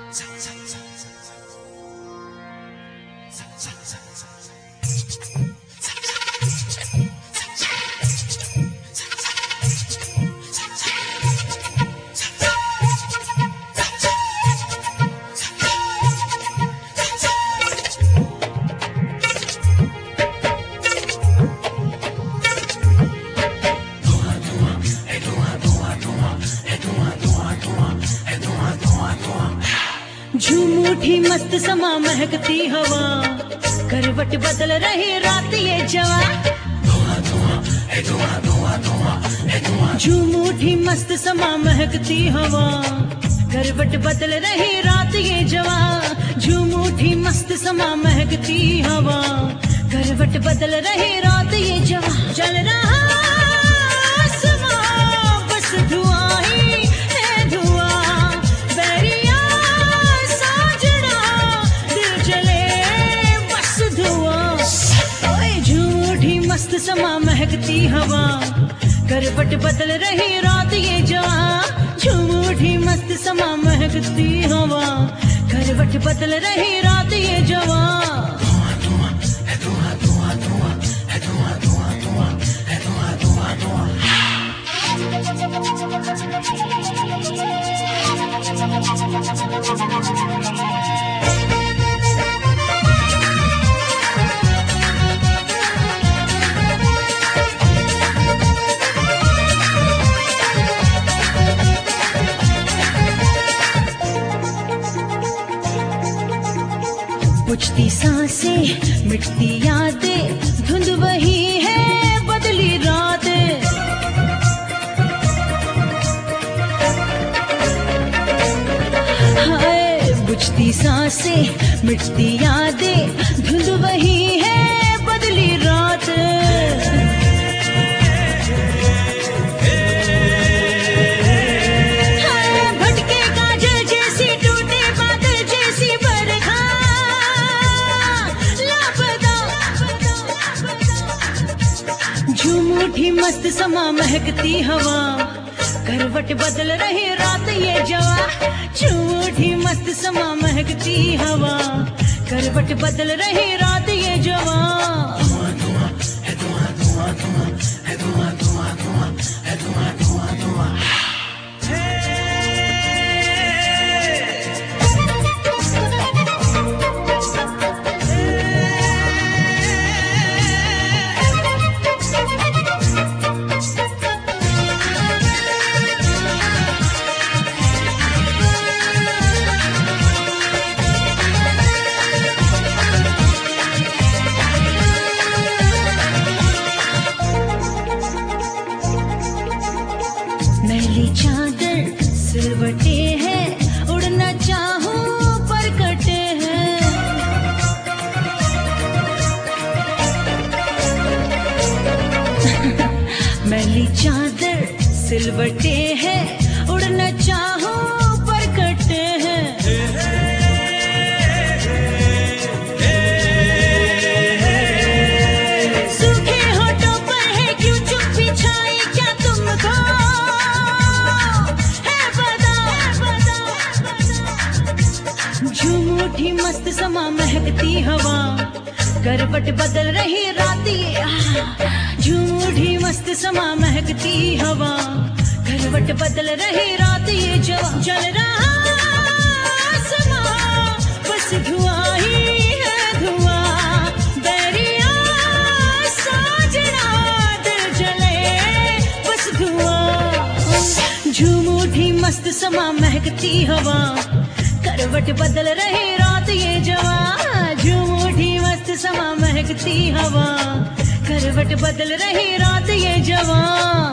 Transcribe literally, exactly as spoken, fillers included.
झूठी मस्त समा महकती हवा, करवट बदल रही रात ये जवा। झूठी मस्त समा महकती हवा, करवट बदल रही रात ये जवा। झूठी मस्त समा महकती हवा, करवट बदल रही रात ये जवा। चल रहा आसमां बस धुआं ही है धुआं, बैरिया साजना दिल जले बस धुआं। ओए झूठी मस्त समा महकती हवा, करवट बदल रही रात ये जवा। झूठी मस्त समा महकती हवा, करवट बदल रही रात ये जवा। बुझती सांसें मिटती यादें, धुंध वही है बदली रातें। हाय बुझती सांसें मिटती यादें, धुंध वही है बदली रातें। झूठी मस्त समा महकती हवा, करवट बदल रही रात ये जवा। झूठी मस्त समा महकती हवा, करवट बदल रही रात ये जवा। धुआं धुआं है धुआं धुआं धुआं है धुआं धुआं धुआं है धुआं धुआं धुआं। मैली चादर सिलवटे हैं, उड़ना चाहूं पर कटे हैं। मैली चादर सिलवटे हैं, उड़ना चाहूं पर कटे हैं। सूखे होठों पर है क्यों चुप्पी छाई, क्या तुमको झूठी मस्त समा महकती हवा, करवट बदल रही रात ये। झूठी मस्त समा महकती हवा, करवट बदल रही रात ये जवा। जल रहा आसमां बस धुआं ही है धुआं, बैरिया साजना दिल जले बस धुआं। झूठी मस्त समा महकती हवा, करवट बदल रही रात ये जवा। झूठी मस्त समा महकती हवा, करवट बदल रही रात ये जवा।